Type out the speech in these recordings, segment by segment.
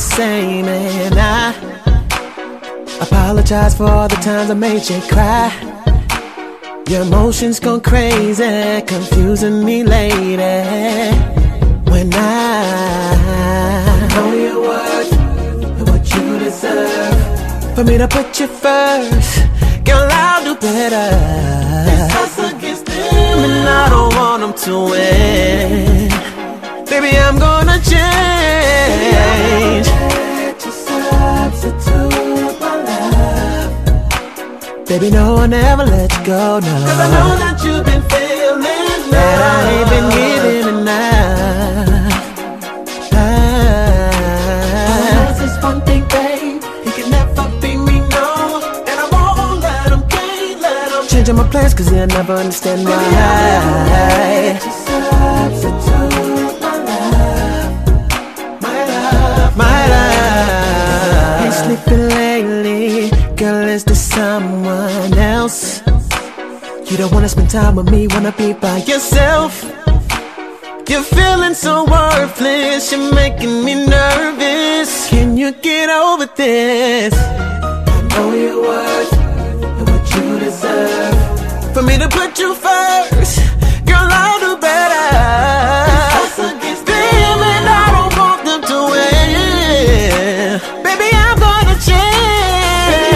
same, and I apologize for all the times I made you cry. Your emotions gone crazy, confusing me, lady. When I know your worth and what you deserve, for me to put you first, girl, I'll do better. It's us against them, and I don't want them to win. Baby, I'm gonna change. Let you substitute my love. Baby, no, I'll never let you go, no. 'Cause I know that you've been feeling that I ain't been giving enough. There's this one thing, babe, he can never be me, no. And I won't let him, can't let him changing my plans, 'cause he'll never understand why. Let you substitute my love, my love, my love. Ain't sleeping lately, girl, is there someone else? You don't wanna spend time with me, wanna be by yourself. You're feeling so worthless, you're making me nervous. Can you get over this? I know your worth and what you deserve. For me to put you first, girl, I'll do better. It's us against them, and I don't want them to win. Baby, I'm gonna change.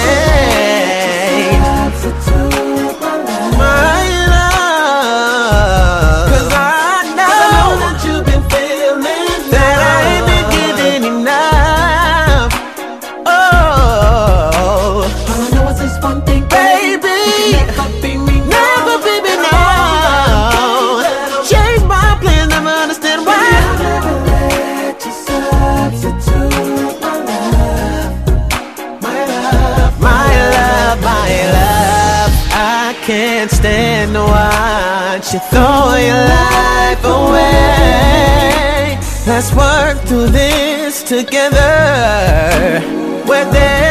Substitute my love, my love. 'Cause I know that you've been feeling that I ain't been giving enough. Oh, all I know is this one thing, baby. Never be me, never be me, no. Change my plans, never understand why. I'll never let you substitute my love, my love, my love, my love. I can't stand to watch you throw your life away. Let's work through this together. We're there.